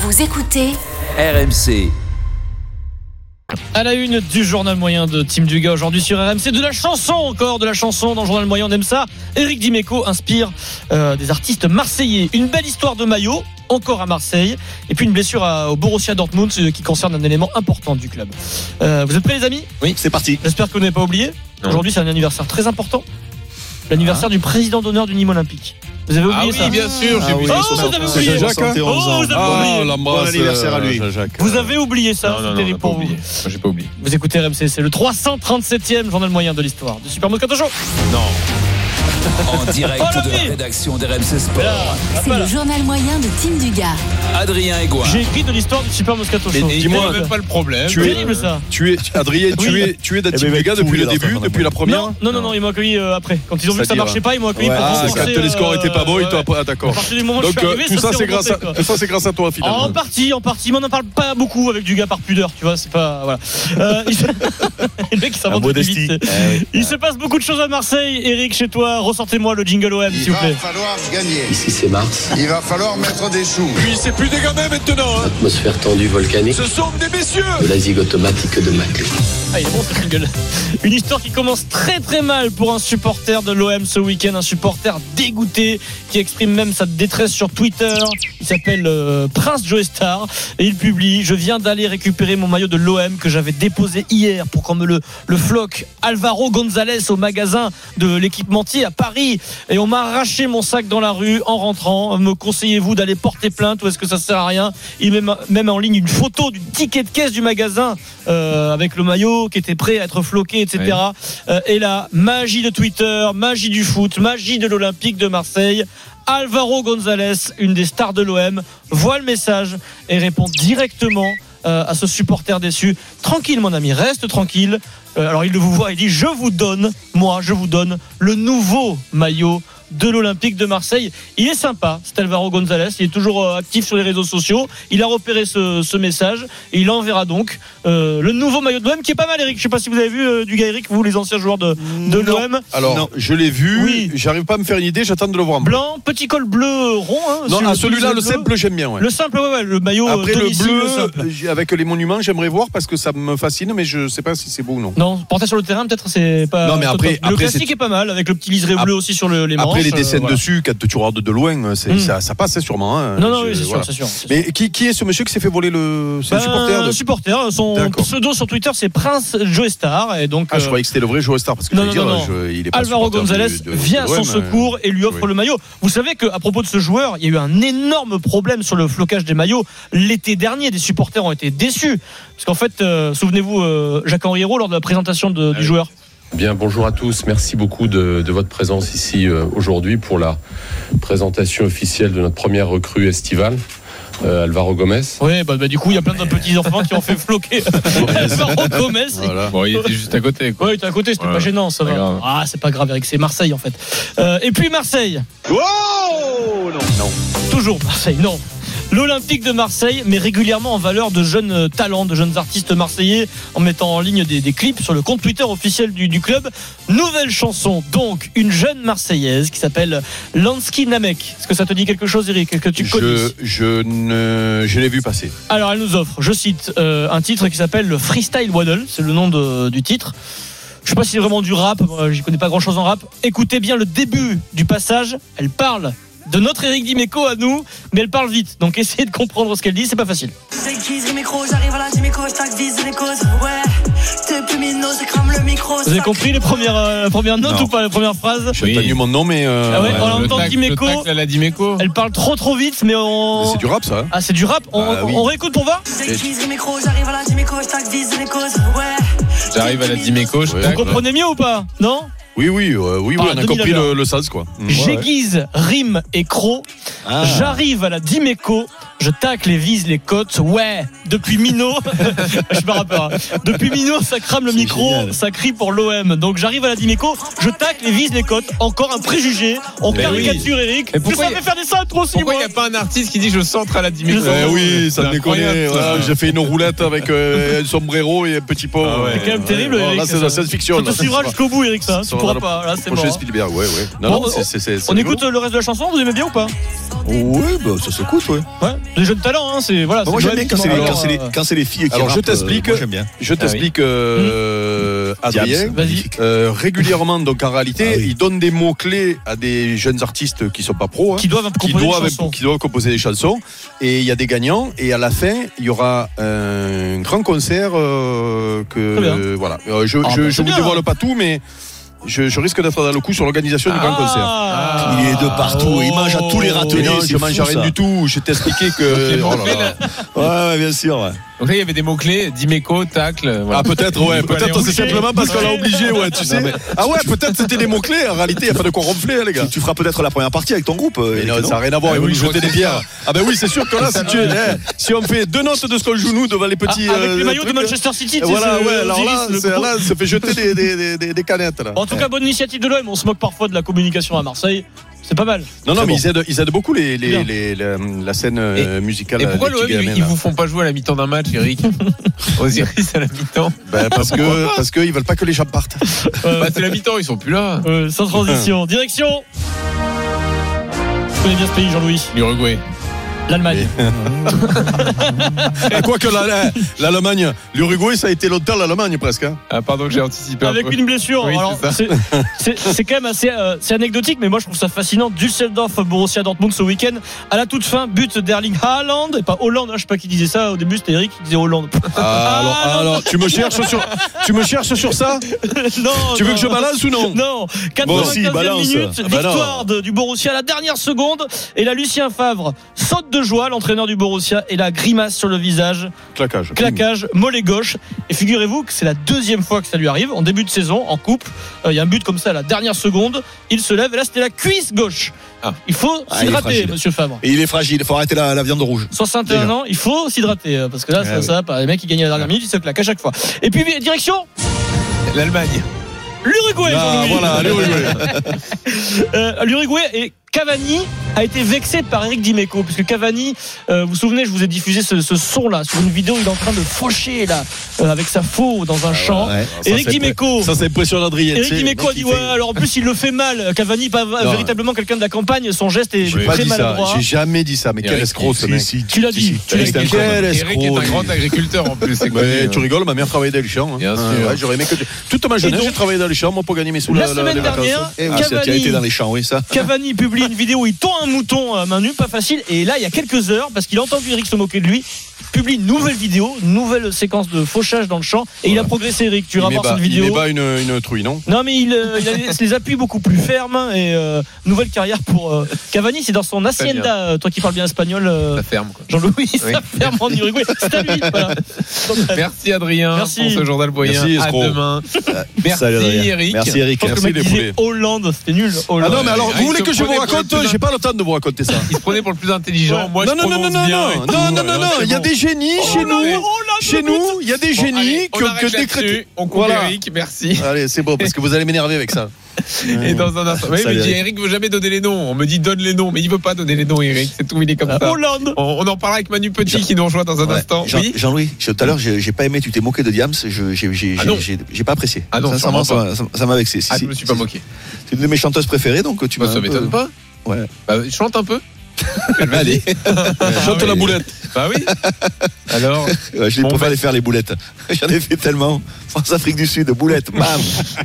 Vous écoutez RMC. À la une du journal moyen de Tim Dugas aujourd'hui sur RMC, de la chanson encore, de la chanson dans le journal moyen, on aime ça. Éric Dimeco inspire des artistes marseillais. Une belle histoire de maillot, encore à Marseille, et puis une blessure au Borussia Dortmund qui concerne un élément important du club. Vous êtes prêts les amis ? Oui, c'est parti. J'espère que vous n'avez pas oublié. Aujourd'hui c'est un anniversaire très important, l'anniversaire du président d'honneur du Nîmes Olympique. Vous avez oublié ça ? Oui, bien sûr, j'ai oublié. Oh, vous avez oublié. Jacques, hein. Oh, vous avez oublié. Bon anniversaire à lui. Vous avez oublié ça, c'est terrible pour vous. Moi, j'ai pas oublié. Vous écoutez RMC, c'est le 337e journal moyen de l'histoire du Super Moscato Show. Non. En direct de la rédaction d'RMC Sport. C'est le journal moyen de Tim Dugas. Adrien Aigouin. J'ai écrit de l'histoire du Super Moscato Show. Et dis-moi, même pas le problème. C'est terrible ça. Adrien, tu es d'Atim Dugas depuis le début, depuis la première. Non, ils m'ont accueilli après. Quand ils ont vu que ça marchait pas, ils m'ont accueilli pour c'est quand les scores étaient pas bons, ils t'ont pas d'accord. À partir du moment où je Donc suis arrivé, tout ça c'est grâce à toi finalement. En partie, mais on n'en parle pas beaucoup avec Dugas par pudeur, tu vois, c'est pas voilà. Le mec il s'invente plus vite. Il se passe beaucoup de choses à Marseille. Eric, chez toi, ressortez-moi le jingle OM s'il vous plaît. Il va falloir gagner. Ici c'est Mars. Il va falloir mettre des sous. Puis c'est plus des gamins maintenant. Atmosphère tendue volcanique. Ce sont des messieurs. De la zig automatique de Maclé. Ah, il est bon ce jingle. Une histoire qui commence très très mal pour un supporter de l'OM ce week-end, un supporter dégoûté qui exprime même sa détresse sur Twitter. Il s'appelle Prince Joe Star et il publie: je viens d'aller récupérer mon maillot de l'OM que j'avais déposé hier pour qu'on me le floque Alvaro González au magasin de l'équipementier à Paris, et on m'a arraché mon sac dans la rue en rentrant. Me conseillez-vous d'aller porter plainte ou est-ce que ça sert à rien? Il met même en ligne une photo du ticket de caisse du magasin avec le maillot qui était prêt à être floqué, etc. Et là, magie de Twitter, magie du foot, magie de l'Olympique de Marseille. Alvaro González, une des stars de l'OM, voit le message et répond directement à ce supporter déçu: tranquille mon ami, reste tranquille. Alors il le vous voit, il dit: je vous donne le nouveau maillot de l'Olympique de Marseille. Il est sympa, c'est Alvaro González, il est toujours actif sur les réseaux sociaux. Il a repéré ce message et il enverra donc le nouveau maillot de l'OM qui est pas mal. Eric, je sais pas si vous avez vu Dugas, Eric, vous les anciens joueurs de l'OM. Alors non, je l'ai vu, oui. J'arrive pas à me faire une idée, j'attends de le voir. Blanc, petit col bleu rond. Non, celui-là, le simple, j'aime bien. Ouais. Le simple, ouais, le maillot. Après le bleu, avec les monuments, j'aimerais voir parce que ça me fascine, mais je sais pas si c'est beau ou non. Non, porter sur le terrain, peut-être c'est pas. Non, mais après le classique est pas mal avec le petit liseré bleu aussi sur les manches. Après les dessins dessus, quand tu regardes de loin, ça passe sûrement. Hein. Non, oui, c'est sûr. Mais qui est ce monsieur qui s'est fait voler c'est un supporter Son pseudo sur Twitter, c'est Prince Joe Star. Et donc, je croyais que c'était le vrai Joe Star parce que il est pas Alvaro González vient à son secours et lui offre le maillot. Vous savez qu'à propos de ce joueur, il y a eu un énorme problème sur le flocage des maillots l'été dernier. Des supporters ont été déçus parce qu'en fait, souvenez-vous, Jacques-Henri Hérault lors de la présentation du joueur. Bien, bonjour à tous. Merci beaucoup de votre présence ici aujourd'hui pour la présentation officielle de notre première recrue estivale, Alvaro Gomez. Oui, du coup, il y a plein de petits enfants qui ont fait floquer Alvaro Gomez. Voilà. Bon, il était juste à côté. Oui, il était à côté, c'était pas gênant, ça va. Grave. Ah, c'est pas grave, Eric, c'est Marseille en fait. Et puis Marseille. Oh non. Toujours Marseille, non. L'Olympique de Marseille met régulièrement en valeur de jeunes talents, de jeunes artistes marseillais en mettant en ligne des clips sur le compte Twitter officiel du club. Nouvelle chanson, donc, une jeune Marseillaise qui s'appelle Lansky Namek. Est-ce que ça te dit quelque chose, Eric? Est-ce que tu connais? Je l'ai vu passer. Alors, elle nous offre, je cite, un titre qui s'appelle le Freestyle Waddle, c'est le nom du titre. Je sais pas si c'est vraiment du rap, j'y connais pas grand chose en rap. Écoutez bien le début du passage, elle parle de notre Éric Dimeco à nous, mais elle parle vite, donc essayez de comprendre ce qu'elle dit, c'est pas facile. Vous avez compris la première note ou pas, la première phrase? J'ai entendu mon nom, mais on entend Dimeco. Elle parle trop vite, mais c'est du rap, ça. Hein. Ah, c'est du rap. On réécoute pour voir. J'arrive à la Dimeco. Vous comprenez mieux ou pas? Non? Oui, on a compris le sens, quoi. J'aiguise, rime et croc. J'arrive à la Dimeco. Je tacle et vise les côtes. Ouais, depuis Minot, je me rappelle. Depuis Minot, ça crame le micro, génial. Ça crie pour l'OM. Donc j'arrive à la Dimeco, je tacle et vise les côtes. Encore un préjugé. On caricature Eric. Mais ça fait faire des centres aussi. Pourquoi il n'y a pas un artiste qui dit je centre à la Dimeco? Oui, ça me déconne. J'ai fait une roulette avec un sombrero et un petit pot. C'est quand même terrible, Eric. Là, c'est la science-fiction. Ça te suivra jusqu'au bout, Eric, ça. Tu pourras pas. Là, c'est mort. Spielberg, on écoute le reste de la chanson. Vous aimez bien ou pas? Oui, ça s'écoute, ouais. Des jeunes talents, hein, c'est voilà. Moi c'est j'aime bien quand c'est les filles qui Alors, je rappent, t'explique. moi, j'aime bien. Je t'explique, Adrien. Vas-y. Régulièrement, donc en réalité, il donne des mots-clés à des jeunes artistes qui sont pas pros, hein, Qui doivent qui doivent composer des chansons. Et il y a des gagnants. Et à la fin, il y aura un grand concert Très bien. voilà. Je vous dévoile pas tout, mais je risque d'être dans le coup sur l'organisation du grand concert. Il est de partout, il mange à tous les râteliers. Non, c'est je fou, mange rien ça. du tout. Je t'ai expliqué que. Les Oh là mots-clés, là. là. Ouais, bien sûr. Ouais. Donc là, il y avait des mots-clés, Dimeco, tacle. Voilà. Ah peut-être ouais, peut-être c'est simplement parce qu'on l'a obligé, ouais, tu sais. Ah ouais, peut-être c'était des mots-clés, en réalité, il n'y a pas de quoi ronfler, hein, les gars. Tu feras peut-être la première partie avec ton groupe. Mais non, Eric, ça n'a rien à voir, Ah ils vont oui, nous je jeter vois des que pierres. Ah ben oui, c'est sûr que là, si on fait 2 notes de ce qu'on joue nous devant les petits... Avec les maillots de trucs, Manchester City, tu sais, voilà, c'est ouais, le alors là, Osiris, le gros. là, ça fait jeter des canettes, là. En tout cas, bonne initiative de l'OM. On se moque parfois de la communication à Marseille. C'est pas mal. Non, C'est mais bon. ils aident beaucoup la scène musicale. Et pourquoi des l'OM, petits gamins, ils là. vous font pas jouer à la mi-temps d'un match, Eric? Osiris à la mi-temps. Ben, parce qu'ils veulent pas que les gens partent. Bah, c'est la mi-temps, ils sont plus là. Sans transition. Direction. Je connais bien ce pays, Jean-Louis. L'Uruguay. L'Allemagne. Quoique l'Allemagne, l'Uruguay, ça a été longtemps l'Allemagne presque. Hein. Ah, pardon, j'ai anticipé un Avec peu. une blessure. Oui, Alors, c'est c'est quand même assez c'est anecdotique, mais moi je trouve ça fascinant. Düsseldorf, Borussia Dortmund ce week-end. À la toute fin, but d'Erling Haaland et pas Hollande. Hein, je sais pas qui disait ça au début. C'était Eric qui disait Hollande. Alors, tu me cherches sur ça. Non. Tu veux que je balance ou non? Non. 95e Bon, si, balance. minute, Ah bah victoire du Borussia à la dernière seconde. Et là, Lucien Favre saute de joie, l'entraîneur du Borussia, et la grimace sur le visage. Claquage, mollet gauche. Et figurez-vous que c'est la deuxième fois que ça lui arrive. En début de saison, en coupe, il y a un but comme ça à la dernière seconde. Il se lève et là, c'était la cuisse gauche. Il faut il est s'hydrater, fragile. monsieur Favre. Et il est fragile, il faut arrêter la viande rouge. 61 Déjà. ans, il faut s'hydrater. Parce que là, Ouais, ça va pas. Les mecs, ils gagnent à la dernière minute, ils se claquent à chaque fois. Et puis, direction L'Allemagne. l'Uruguay. Ah, Jean-Louis. voilà, l'Uruguay. L'Uruguay et Cavani a été vexé par Eric Dimeco, puisque Cavani, vous vous souvenez, je vous ai diffusé ce son là sur une vidéo, il est en train de faucher là avec sa faux dans un champ. Ouais. Eric Dimeco. Ça, c'est impressionnant, Adrien. Eric Dimeco a dit ouais, alors en plus il le fait mal. Cavani pas véritablement quelqu'un de la campagne, son geste est J'ai pas très dit ça. maladroit. J'ai jamais dit ça. Mais quel Eric, escroc ce mec. Tu l'as dit. Quel escroc. Eric est un grand agriculteur en plus. c'est connu, Ouais, hein. tu rigoles, ma mère travaillait dans les champs. Bien sûr. Ouais, j'aurais aimé que toute ma jeunesse, donc, j'ai travaillé dans les champs, moi, pour gagner mes sous la les semaine vacances. dernière, Tu as été dans les champs, oui, ça. Cavani publie une vidéo où il tond un mouton à main nue, pas facile. Et là, il y a quelques heures, parce qu'il a entendu Eric se moquer de lui, publie une nouvelle vidéo, une nouvelle séquence de fauchage dans le champ. Et il a progressé, Eric. Tu iras voir cette Il vidéo. met pas une trouille, non? Non, mais il a les appuis beaucoup plus fermes. Et nouvelle carrière pour Cavani. C'est dans son hacienda, toi qui parles bien espagnol, Ça ferme, quoi. Jean-Louis, Oui. ça ferme en Uruguay. C'est à lui. Voilà. Merci Adrien Merci. pour ce journal moyen. Merci, À escroc. demain. Merci Salut, Adrien. Eric. Merci Eric. Je pense que le mec les disait poulets. Hollande, c'était nul. Ah Hollande. non, mais alors, Ah, vous il voulez se que je vous prenait pour raconte? le plus J'ai pas le temps de vous raconter ça. Il se prenait pour le plus intelligent. Moi, Non, je prononce bien. et tout. non, il y a des génies chez nous. Chez nous, il y a des Bon, génies allez, on arrête que décréter. là-dessus. On coupe Voilà. Eric, merci. Allez, c'est bon, parce que vous allez m'énerver avec ça. Et dans un instant, oui, Salut, mais Eric. Eric veut jamais donner les noms. On me dit donne les noms, mais il veut pas donner les noms, Eric. C'est tout, il est comme ça. Hollande. On en parlera avec Manu Petit qui nous rejoint dans un Ouais. instant. Oui. Jean-Louis, tout à l'heure, j'ai pas aimé, tu t'es moqué de Diams, Ah non. j'ai pas apprécié. Ah non, Sincèrement, sûrement ça m'a vexé. Ah, je me suis pas moqué. C'est une de mes chanteuses préférées, donc tu Bah, m'as. ça un peu- m'étonne pas. Ouais. Bah, chante un peu. Allez. Chante la boulette. Bah oui. Alors. Ouais, je Bon, préfère bah- les faire les boulettes. J'en ai fait tellement. France-Afrique du Sud, boulettes, bam.